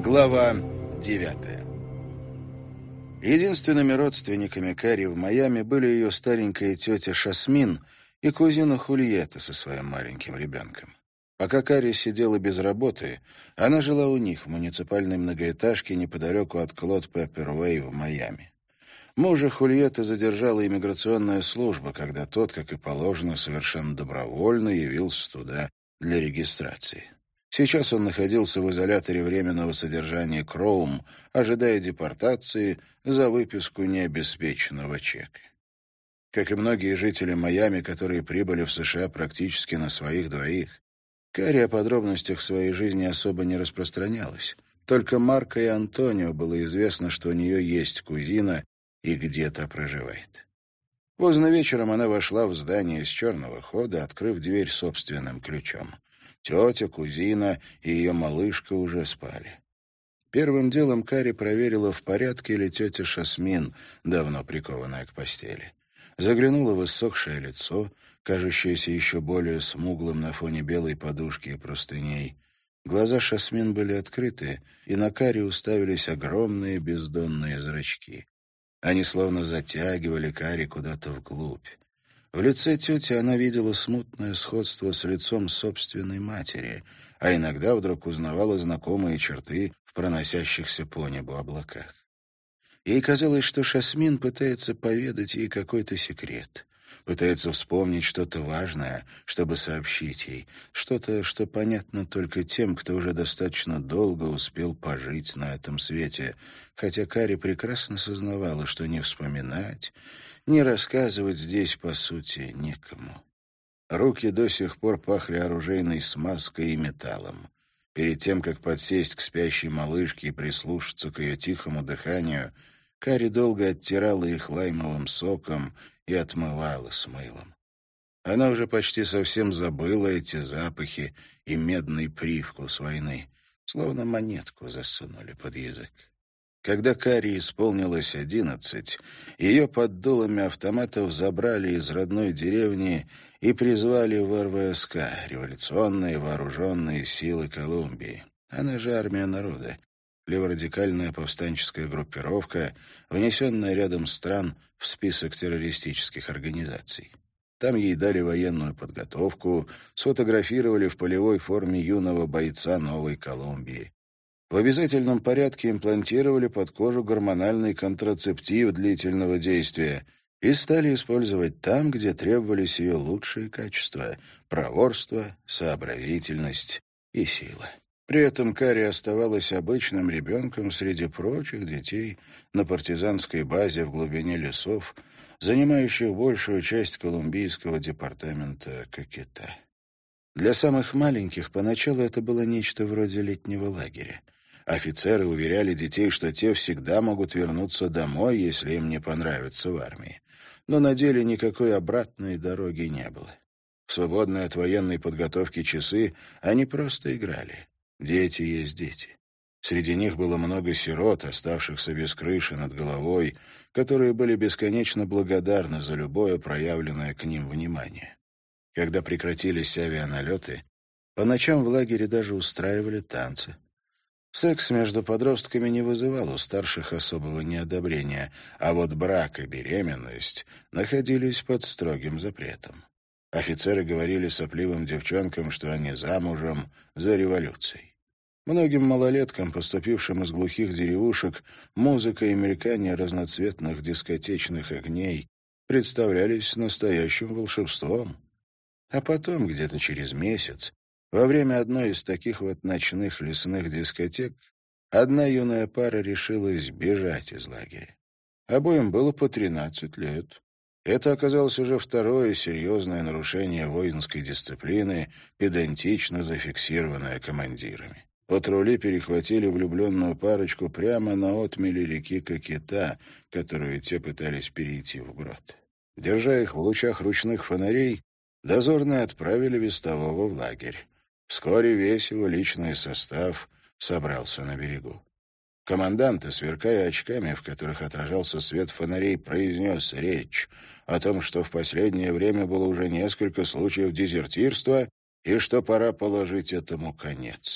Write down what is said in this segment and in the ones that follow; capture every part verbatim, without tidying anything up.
Глава девятая. Единственными родственниками Кари в Майами были ее старенькая тетя Шасмин и кузина Хульетта со своим маленьким ребенком. Пока Кари сидела без работы, она жила у них в муниципальной многоэтажке неподалеку от Клод Пеппер-Уэй в Майами. Мужа Хульетты задержала иммиграционная служба, когда тот, как и положено, совершенно добровольно явился туда для регистрации. Сейчас он находился в изоляторе временного содержания Кроум, ожидая депортации за выписку необеспеченного чека. Как и многие жители Майами, которые прибыли в США практически на своих двоих, Кари о подробностях своей жизни особо не распространялась. Только Марко и Антонио было известно, что у нее есть кузина и где-то проживает. Поздно вечером она вошла в здание с черного хода, открыв дверь собственным ключом. Тетя, кузина и ее малышка уже спали. Первым делом Кари проверила, в порядке ли тетя Шасмин, давно прикованная к постели. Заглянула в иссохшее лицо, кажущееся еще более смуглым на фоне белой подушки и простыней. Глаза Шасмин были открыты, и на Кари уставились огромные бездонные зрачки. Они словно затягивали Кари куда-то вглубь. В лице тети она видела смутное сходство с лицом собственной матери, а иногда вдруг узнавала знакомые черты в проносящихся по небу облаках. Ей казалось, что Шасмин пытается поведать ей какой-то секрет, пытается вспомнить что-то важное, чтобы сообщить ей, что-то, что понятно только тем, кто уже достаточно долго успел пожить на этом свете, хотя Кари прекрасно сознавала, что не вспоминать, не рассказывать здесь, по сути, некому. Руки до сих пор пахли оружейной смазкой и металлом. Перед тем, как подсесть к спящей малышке и прислушаться к ее тихому дыханию, Кари долго оттирала их лаймовым соком и отмывала с мылом. Она уже почти совсем забыла эти запахи и медный привкус войны, словно монетку засунули под язык. Когда Кари исполнилось одиннадцать, ее под дулами автоматов забрали из родной деревни и призвали в эр вэ эс ка, революционные вооруженные силы Колумбии. Она же армия народа, леворадикальная повстанческая группировка, внесенная рядом стран в список террористических организаций. Там ей дали военную подготовку, сфотографировали в полевой форме юного бойца Новой Колумбии. В обязательном порядке имплантировали под кожу гормональный контрацептив длительного действия и стали использовать там, где требовались ее лучшие качества — проворство, сообразительность и сила. При этом Кари оставалась обычным ребенком среди прочих детей на партизанской базе в глубине лесов, занимающих большую часть колумбийского департамента Кокета. Для самых маленьких поначалу это было нечто вроде летнего лагеря. Офицеры уверяли детей, что те всегда могут вернуться домой, если им не понравится в армии. Но на деле никакой обратной дороги не было. В свободные от военной подготовки часы они просто играли. Дети есть дети. Среди них было много сирот, оставшихся без крыши над головой, которые были бесконечно благодарны за любое проявленное к ним внимание. Когда прекратились авианалеты, по ночам в лагере даже устраивали танцы. Секс между подростками не вызывал у старших особого неодобрения, а вот брак и беременность находились под строгим запретом. Офицеры говорили сопливым девчонкам, что они замужем за революцией. Многим малолеткам, поступившим из глухих деревушек, музыка и мелькание разноцветных дискотечных огней представлялись настоящим волшебством. А потом, где-то через месяц, во время одной из таких вот ночных лесных дискотек, одна юная пара решилась бежать из лагеря. Обоим было по тринадцать лет. Это оказалось уже второе серьезное нарушение воинской дисциплины, педантично зафиксированное командирами. Патрули перехватили влюбленную парочку прямо на отмели реки Кокета, которую те пытались перейти вброд. Держа их в лучах ручных фонарей, дозорные отправили вестового в лагерь. Вскоре весь его личный состав собрался на берегу. Командант, сверкая очками, в которых отражался свет фонарей, произнес речь о том, что в последнее время было уже несколько случаев дезертирства и что пора положить этому конец.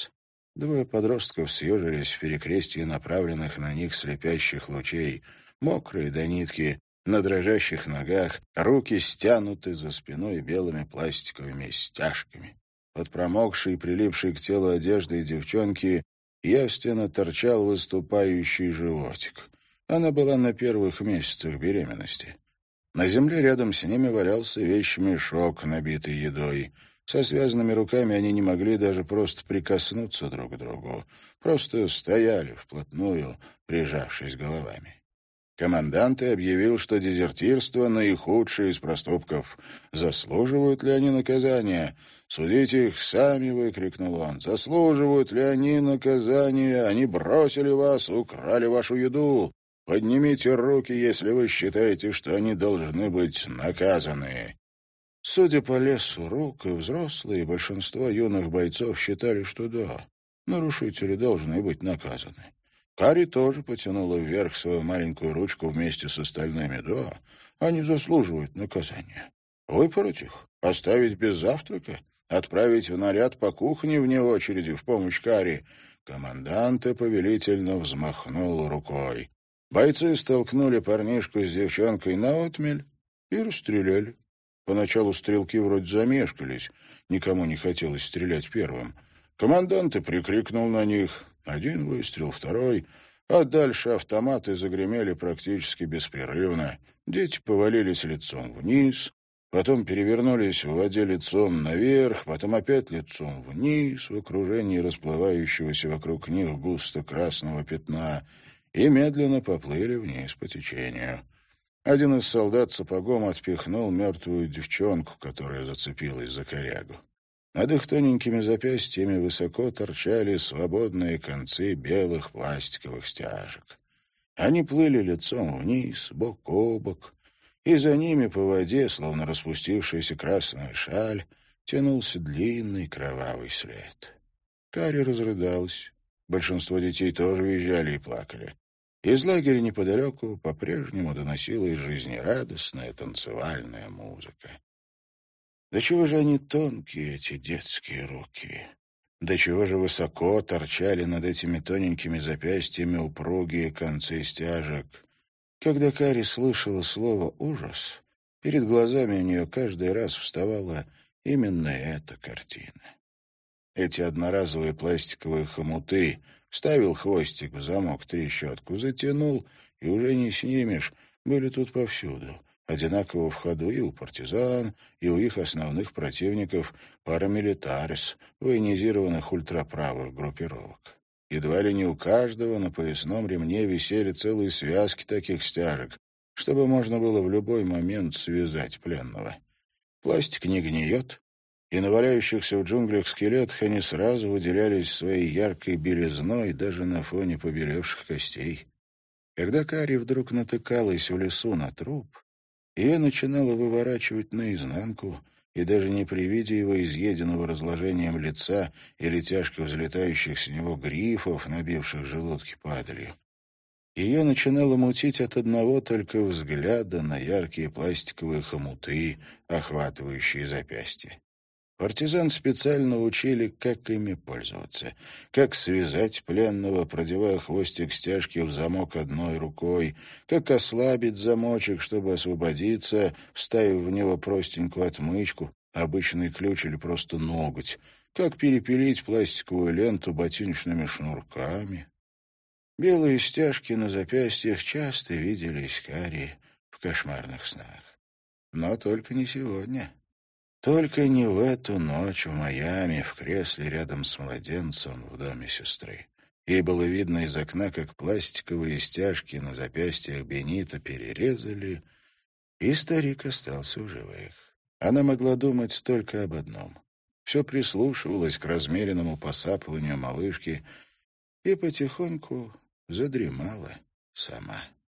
Двое подростков съежились в перекрестии направленных на них слепящих лучей, мокрые до нитки, на дрожащих ногах, руки стянуты за спиной белыми пластиковыми стяжками. Под промокшей и прилипшей к телу одеждой девчонки явственно торчал выступающий животик. Она была на первых месяцах беременности. На земле рядом с ними валялся вещмешок, набитый едой. Со связанными руками они не могли даже просто прикоснуться друг к другу. Просто стояли вплотную, прижавшись головами. Командант объявил, что дезертирство — наихудшее из проступков. Заслуживают ли они наказания? «Судите их сами!» — выкрикнул он. «Заслуживают ли они наказания? Они бросили вас, украли вашу еду. Поднимите руки, если вы считаете, что они должны быть наказаны». Судя по лесу рук, и взрослые, и большинство юных бойцов считали, что да, нарушители должны быть наказаны. Кари тоже потянула вверх свою маленькую ручку вместе с остальными. Да, они заслуживают наказания. Выпороть их? Оставить без завтрака? Отправить в наряд по кухне вне очереди в помощь Кари? Командант повелительно взмахнул рукой. Бойцы столкнули парнишку с девчонкой наотмель и расстреляли. Поначалу стрелки вроде замешкались, никому не хотелось стрелять первым. Командант прикрикнул на них. Один выстрел, второй, а дальше автоматы загремели практически беспрерывно. Дети повалились лицом вниз, потом перевернулись в воде лицом наверх, потом опять лицом вниз в окружении расплывающегося вокруг них густо красного пятна и медленно поплыли вниз по течению. Один из солдат сапогом отпихнул мертвую девчонку, которая зацепилась за корягу. Над их тоненькими запястьями высоко торчали свободные концы белых пластиковых стяжек. Они плыли лицом вниз, бок о бок, и за ними по воде, словно распустившаяся красная шаль, тянулся длинный кровавый след. Кари разрыдалась. Большинство детей тоже визжали и плакали. Из лагеря неподалеку по-прежнему доносилась жизнерадостная танцевальная музыка. Да чего же они тонкие, эти детские руки? Да чего же высоко торчали над этими тоненькими запястьями упругие концы стяжек? Когда Кари слышала слово «ужас», перед глазами у нее каждый раз вставала именно эта картина. Эти одноразовые пластиковые хомуты вставил хвостик в замок, трещотку затянул, и уже не снимешь, были тут повсюду. Одинаково в ходу и у партизан, и у их основных противников парамилитарис, военизированных ультраправых группировок. Едва ли не у каждого на поясном ремне висели целые связки таких стяжек, чтобы можно было в любой момент связать пленного. Пластик не гниет, и на валяющихся в джунглях скелетах они сразу выделялись своей яркой белизной даже на фоне побелевших костей. Когда Кари вдруг натыкалась в лесу на труп, ее начинало выворачивать наизнанку, и даже не при виде его изъеденного разложением лица или тяжко взлетающих с него грифов, набивших желудки падалью. Ее начинало мутить от одного только взгляда на яркие пластиковые хомуты, охватывающие запястья. Партизан специально учили, как ими пользоваться, как связать пленного, продевая хвостик стяжки в замок одной рукой, как ослабить замочек, чтобы освободиться, вставив в него простенькую отмычку, обычный ключ или просто ноготь, как перепилить пластиковую ленту ботиночными шнурками. Белые стяжки на запястьях часто виделись Кари в кошмарных снах. Но только не сегодня. Только не в эту ночь в Майами, в кресле рядом с младенцем в доме сестры. Ей было видно из окна, как пластиковые стяжки на запястьях Бенита перерезали, и старик остался в живых. Она могла думать только об одном. Все прислушивалась к размеренному посапыванию малышки и потихоньку задремала сама.